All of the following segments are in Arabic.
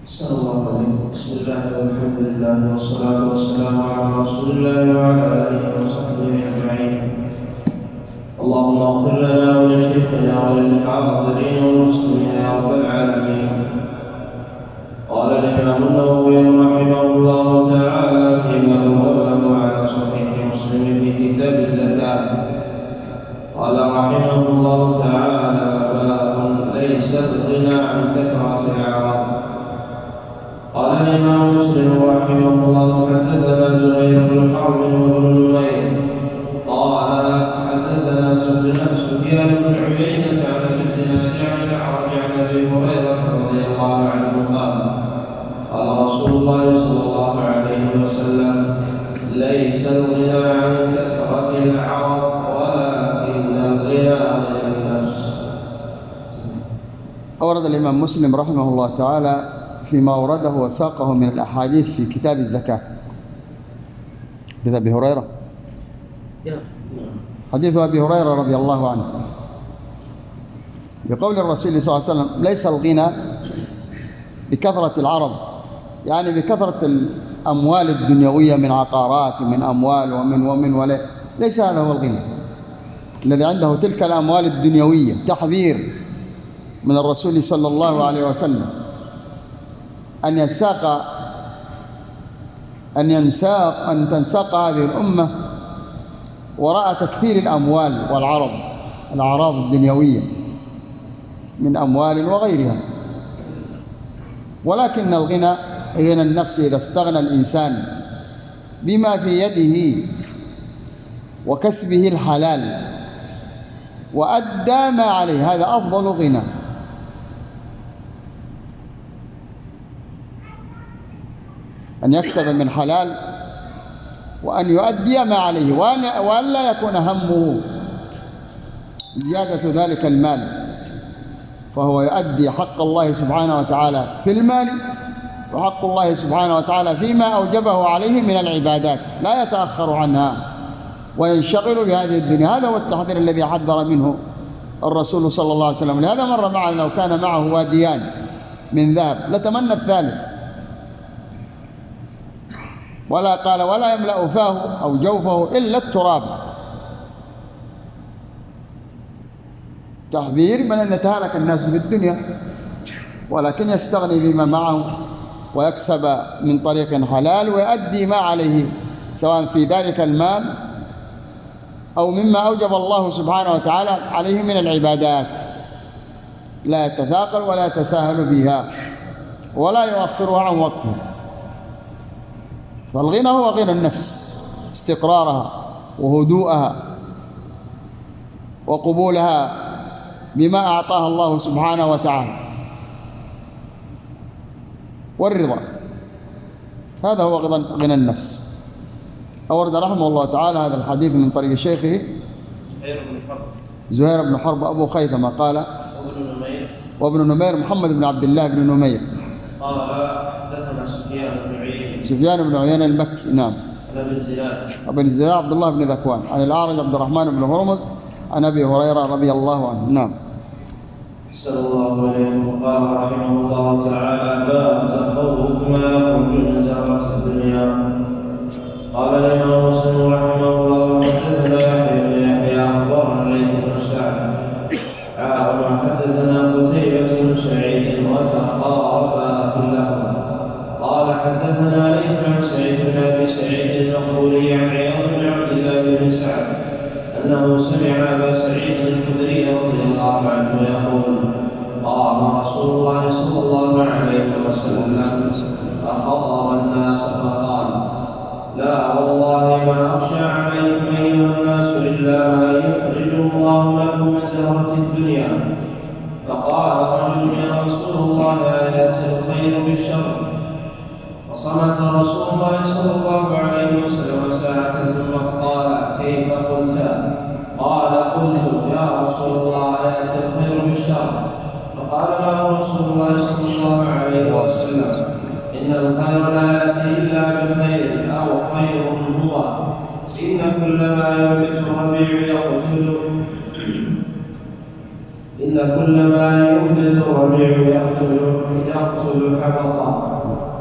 أحسن الله عليكم. بسم الله والحمد لله والصلاة والسلام على رسول الله وعلى آله وصحبه أجمعين. اللهم اغفر لنا ولشيخنا وللحاضرين والمسلمين يا رب العالمين. قال الإمام النووي رحمه الله تعالى فيما رواه على صحيح مسلم في كتاب الزكاة، قال رحمه الله تعالى: باب ليس الغنى عن كثرة العرض. قال الإمام مسلم رحمه الله: حدثنا زهير بن حرب وابن نمير قال حدثنا سفيان بن عيينة عن ابي الزناد عن الأعرج عن أبي هريرة رضي الله عنه قال: قال رسول الله صلى الله عليه وسلم: ليس الغنى عن كثرة العرض ولكن الغنى غنى النفس. أورد الإمام مسلم رحمه الله تعالى فيما أورده وساقه من الأحاديث في كتاب الزكاة حديث أبي هريرة، حديث أبي هريرة رضي الله عنه بقول الرسول صلى الله عليه وسلم: ليس الغنى بكثرة العرض، يعني بكثرة الأموال الدنيوية من عقارات ومن أموال ومن ولا، ليس هذا هو الغنى. الذي عنده تلك الأموال الدنيوية تحذير من الرسول صلى الله عليه وسلم أن تنساق هذه الأمة وراء تكثير الأموال والأعراض الدنيوية من أموال وغيرها. ولكن الغنى غنى النفس إذا استغنى الإنسان بما في يده وكسبه الحلال وأدى ما عليه، هذا أفضل غنى. أن يكسب من حلال وأن يؤدي ما عليه وأن لا يكون همه زيادة ذلك المال، فهو يؤدي حق الله سبحانه وتعالى في المال وحق الله سبحانه وتعالى فيما أوجبه عليه من العبادات، لا يتأخر عنها وينشغل بهذه الدنيا. هذا هو التحذير الذي حذر منه الرسول صلى الله عليه وسلم. لهذا مر معنا لو كان معه واديان من ذهب لتمنى الثالث، ولا قال ولا يملأ فاه أو جوفه إلا التراب. تحذير من أن يتهالك الناس في الدنيا، ولكن يستغني بما معه ويكسب من طريق حلال ويؤدي ما عليه سواء في ذلك المال أو مما أوجب الله سبحانه وتعالى عليه من العبادات، لا يتثاقل ولا يتساهل بها ولا يؤخرها عن وقتها. فالغنى هو غنى النفس، استقرارها وهدوءها وقبولها بما أعطاها الله سبحانه وتعالى والرضا، هذا هو غنى النفس. أورد رحمه الله تعالى هذا الحديث من طريق شيخه زهير بن حرب أبو خيثمة قال وابن نمير محمد بن عبد الله بن نمير قال حدثنا سفيان بن عيينة المكي، نعم، أبن الزناد عبد الله بن ذكوان عن الأعرج عبد الرحمن بن هرمز عن أبي هريرة رضي الله عنه. نعم. أحسن الله إليكم. قال رحمه الله تعالى: باب تخوف ما يخرج من زهرة الدنيا. قال الإمام مسلم رحمه الله: حدثنا يحيى بن يحيى أخبرنا ليث بن سعد حدثنا قتيبة بن سعيد وتقاربا في اللفظ. قال حدثنا ليث عن سعيد بن أبي سعيد المقبوري عن عياض بن عبد الله بن سعد أنه سمع أبا سعيد الخدري رضي الله عنه يقول: قام رسول الله صلى الله عليه وسلم فخطب الناس فقال: لا والله ما أخشى عليكم أيها الناس إلا ما يخرج الله لكم من زهرة الدنيا. فقال رجل: يا رسول الله أيأتي الخير بالشر؟ فصمت رسول الله صلى الله عليه وسلم ساعة ثم قال: كيف قلت؟ قال: قلت يا رسول الله أيأتي الخير بالشر؟ فقال له رسول الله صلى الله عليه وسلم: إن الخير لا يأتي إلا بخير أو خير هو. إن كل ما ينبت الربيع يقتل حبطا.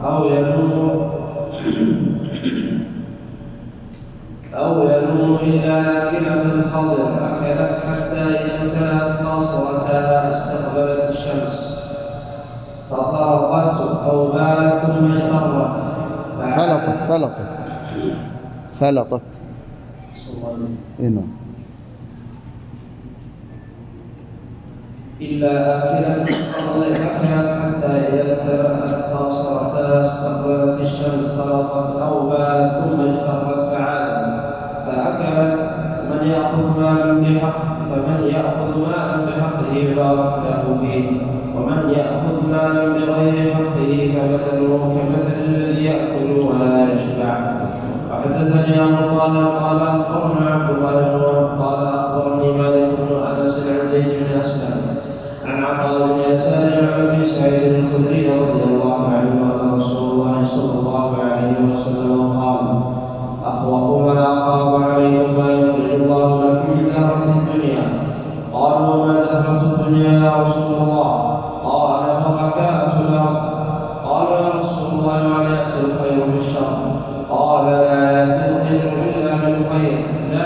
أو يلوم إلا آكلة الخضر أكلت حتى إذا امتلأت خاصرتها استقبلت الشمس فطرقت أو بالت ثم اجترت فلطت إلا آكلة الخضر أكلت حتى إذا امتلأت خاصرتها استقبلت الشمس فطرقت أو بالت ثم اجترت فعادت فأكلت فمن يأخذ مالا بحقه بارك له فيه ومن يأخذ مالا بغير حقه فمثله كمثل الذي يأكل ولا يشبع. وحدثني أبو الله قال أخبرنا عبد الله بن وهب قال أخبرني مالك بن أنس عن زيد بن أسلم عن عطاء بن يسار عن أبي سعيد الخدري رضي الله عنه أن رسول الله صلى الله عليه وسلم قال أخوف ما أخاف عليكم ما يخرج الله لكم من زهرة الدنيا. قالوا وما زهرة الدنيا يا رسول الله؟ قال بركات الأرض. قالوا يا رسول الله ولا يأتي الخير بالشر؟ قال لا يأتي الخير إلا بالخير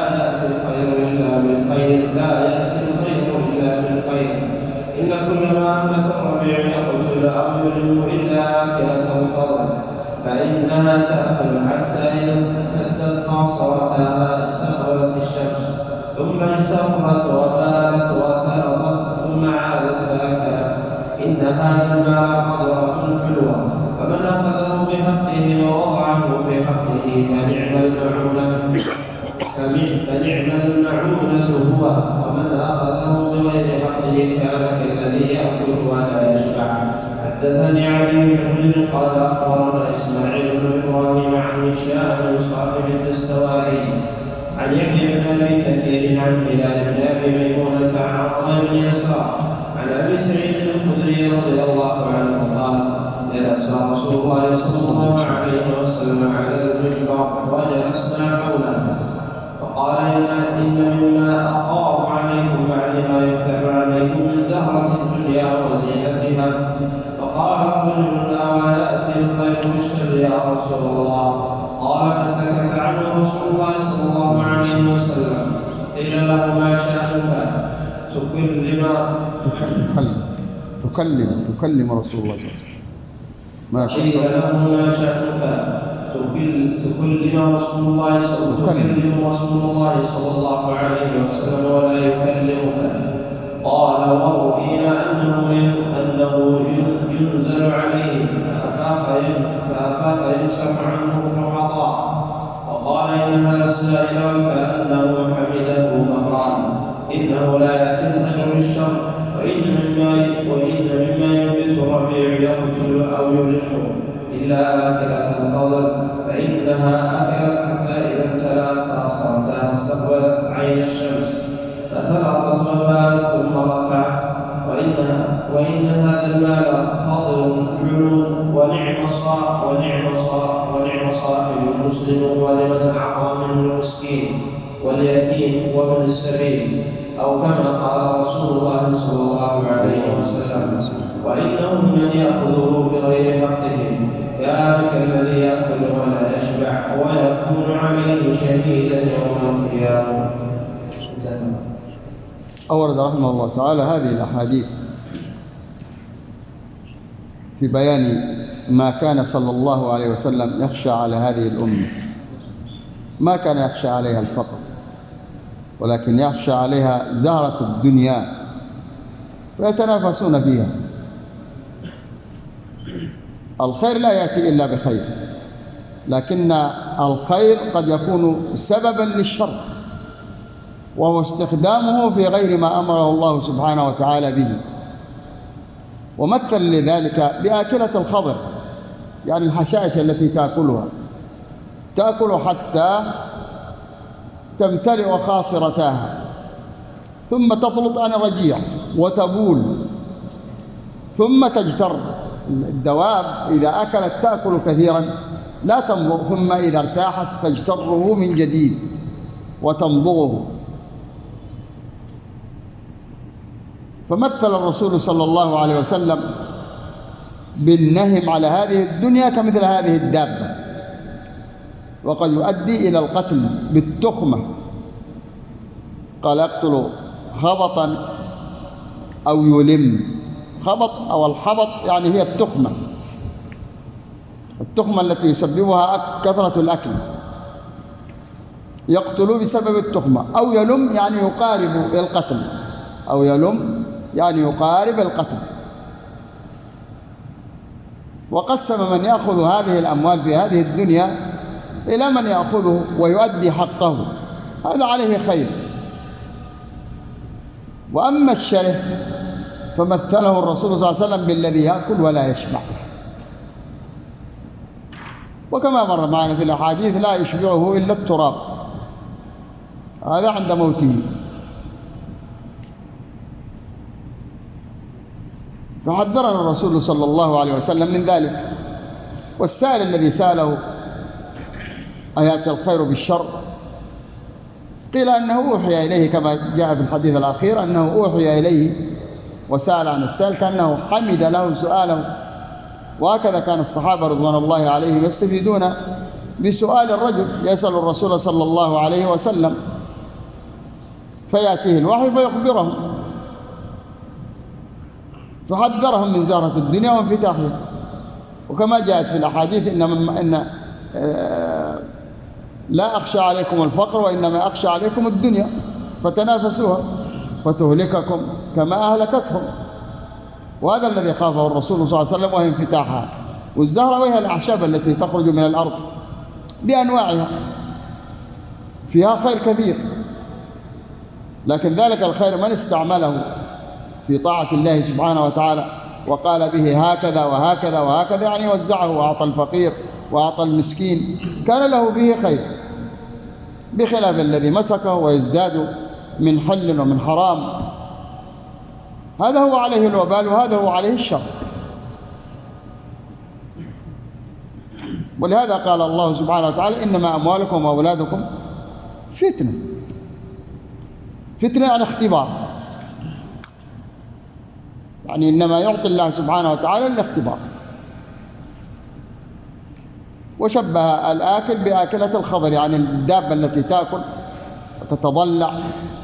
إن كل ما أنبت الربيع يقتل أو يلم إلا آكلة الخضر فإنها تأكل حتى إذا امتدت خاصرتها استقبلت الشمس ثم اجترت وبالت وثلظت ثم عادت فأكلت إن هذا الماء خضرة حلوة فمن أخذه بحقه ووضعه في حقه فنعم المعونة هو ومن أخذه بغير حقه كان كالذي يأكل ولا يشبع. حدثني علي بن حجر قال أخبرنا إسماعيل بن إبراهيم عن هشام صاحب الدستوائي عن يحيى بن أبي كثير عن هلال بن أبي ميمونة عن عطاء بن يسار عن أبي سعيد الخدري رضي الله عنه قال جلس رسول الله صلى الله عليه وسلم على المنبر وجلسنا حوله فقال إن مما أخاف عليكم بعد ما يفتح عليكم من زهرة الدنيا وزينتها. فقال رجل لا يأتي الخير بالشر يا رسول الله؟ قال فسكت عنه رسول الله صلى الله عليه وسلم. قيل له ما شأنك تكلم رسول الله صلى الله عليه وسلم ما شأنك؟ قيل له ما شأنك تكلم رسول الله صلى الله عليه وسلم ولا يكلمك. قال ورؤينا أنه ينزل عليه فأفاق يمسح عنه الرحضاء. وقال إنها السائل وكأنه حمده فقال إنه لا يأتي الخير بالشر وإن مما ينبت الربيع يقتل أو يلم إلا آكلة الخضر فإنها أكلت حتى إذا امتلأت خاصرتها استقبلت عين الشمس فثلقت وبالت ثم رفعت وإن هذا المال خضر حلو ونعم صاحب المسلم ولمن أعطى منه المسكين واليتيم وابن السبيل أو كما قال رسول الله صلى الله عليه وسلم. وإنه من يأخذه بغير حقه كان كالذي يأكل ولا يشبع ويكون عليه شهيدا يوم القيامة. أورد رحمه الله تعالى هذه الأحاديث في بيان ما كان صلى الله عليه وسلم يخشى على هذه الأمة. ما كان يخشى عليها الفقر ولكن يخشى عليها زهرة الدنيا فيتنافسون فيها. الخير لا يأتي إلا بخير، لكن الخير قد يكون سببا للشر وهو استخدامه في غير ما أمره الله سبحانه وتعالى به. ومثل لذلك بآكلة الخضر، يعني الحشائش التي تأكل حتى تمتلئ خاصرتها ثم تطلط عن الرجيع وتبول ثم تجتر. الدواب إذا أكلت تأكل كثيرا لا تمضغ، ثم إذا ارتاحت تجتره من جديد وتمضغه. فمثل الرسول صلى الله عليه وسلم بالنهم على هذه الدنيا كمثل هذه الدابة، وقد يؤدي إلى القتل بالتخمة. قال يقتل خبطا أو يلم. خبط أو الحبط يعني هي التخمة، التخمة التي يسببها كثرة الأكل، يقتل بسبب التخمة. أو يلم يعني يقارب القتل، أو يلم يعني يقارب القتل. وقسم من يأخذ هذه الأموال في هذه الدنيا إلى من يأخذه ويؤدي حقه، هذا عليه خير. وأما الشره فمثله الرسول صلى الله عليه وسلم بالذي يأكل ولا يشبع، وكما مر معنا في الأحاديث لا يشبعه إلا التراب، هذا عند موته. فحذرنا الرسول صلى الله عليه وسلم من ذلك. والسائل الذي سأله أيأتي الخير بالشر، قيل أنه أوحي إليه كما جاء في الحديث الأخير أنه أوحي إليه وسأل عن السائل كأنه حمد له سؤاله. وهكذا كان الصحابة رضوان الله عليهم يستفيدون بسؤال الرجل يسأل الرسول صلى الله عليه وسلم، فيأتيه الوحي فيخبرهم، فحذرهم من زهرة الدنيا وانفتاحها. وكما جاءت في الأحاديث إن لا أخشى عليكم الفقر وإنما أخشى عليكم الدنيا فتنافسوها فتهلككم كما أهلكتهم. وهذا الذي خافه الرسول صلى الله عليه وسلم، وهي انفتاحها. والزهرة وهي الأعشاب التي تخرج من الأرض بأنواعها، فيها خير كثير، لكن ذلك الخير من استعمله في طاعة الله سبحانه وتعالى وقال به هكذا وهكذا وهكذا، يعني وزعه وأعطى الفقير وأعطى المسكين، كان له فيه خير، بخلاف الذي مسكه ويزداد من حل ومن حرام، هذا هو عليه الوبال وهذا هو عليه الشر. ولهذا قال الله سبحانه وتعالى إنما أموالكم وأولادكم فتنة. فتنة يعني اختبار، يعني إنما يعطي الله سبحانه وتعالى الاختبار. وشبه الآكل بآكلة الخضر، يعني الدابة التي تأكل وتتضلع.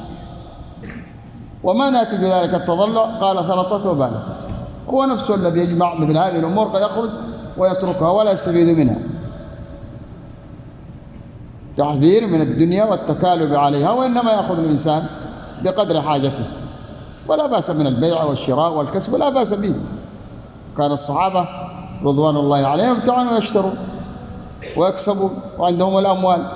وما ناتج ذلك التضلع؟ قال ثلطته وباله، هو نفسه الذي يجمع مثل هذه الأمور فيخرج ويتركها ولا يستفيد منها. تحذير من الدنيا والتكالب عليها، وإنما يأخذ الإنسان بقدر حاجته، ولا بأس من البيع والشراء والكسب، لا بأس به. كان الصحابة رضوان الله عليهم كانوا يشترون ويكسبون وعندهم الأموال،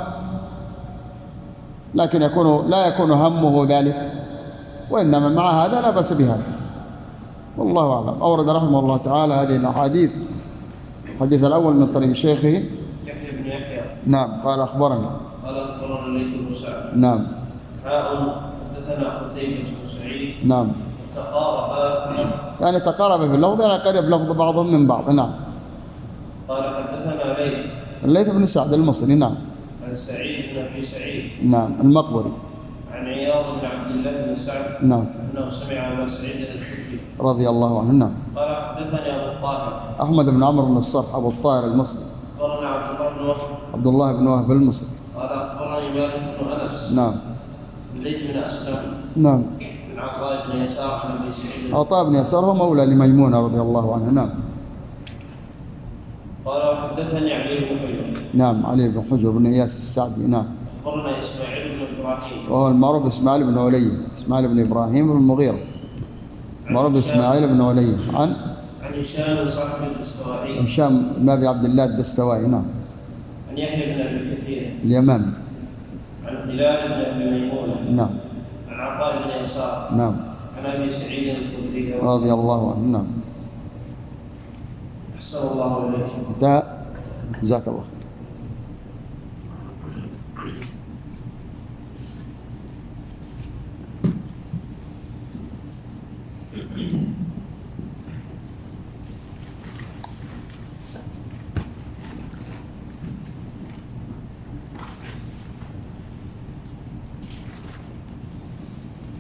لكن لا يكون همه ذلك، وإنما مع هذا لا بأس بهذا، والله أعلم. أورد رحمه الله تعالى هذه الأحاديث. الحديث الأول من طريق شيخه يحيى بن يحيى. نعم. قال أخبرنا الليث بن سعد. نعم. حدثنا قتيبة بن سعيد. نعم. يعني تقارب في اللفظ، يعني قرب لفظ بعضهم من بعض. نعم. قال حدثنا الليث بن سعد المصري. نعم. عن سعيد بن أبي سعيد. نعم المقبري. عن عياض بن عبد الله بن سعد. نعم. أنه سمع أبا سعيد الخدري رضي الله عنه. نعم. قال حدثني أبو الطاهر أحمد بن عمرو بن الصرح أبو الطاهر المصري. أخبرنا عبد الله بن وهب المصري. قال أخبرني مالك بن أنس. نعم. زيد بن أسلم. نعم. عن عطاء بن يسار عن أبي سعيد. عطاء بن يسار هو مولى لميمونة رضي الله عنه. نعم. قال وحدثني علي بن حجر. نعم. علي بن حجر بن إياس السعدي. نعم. أخبرنا إسماعيل بن إبراهيم وهو المعروف إسماعيل بن علي، إسماعيل بن إبراهيم بن المغيرة، معروف إسماعيل بن علي. عن هشام صاحب الدستوائي. هشام بن أبي عبد الله الدستوائي. نعم. عن يحيى بن أبي كثير اليمامي. عن هلال بن أبي ميمونة. نعم. عن عطاء بن يسار. نعم. عن أبي سعيد الخدري رضي الله عنه. نعم. أحسن الله إليك. انتهى. جزاك الله خير.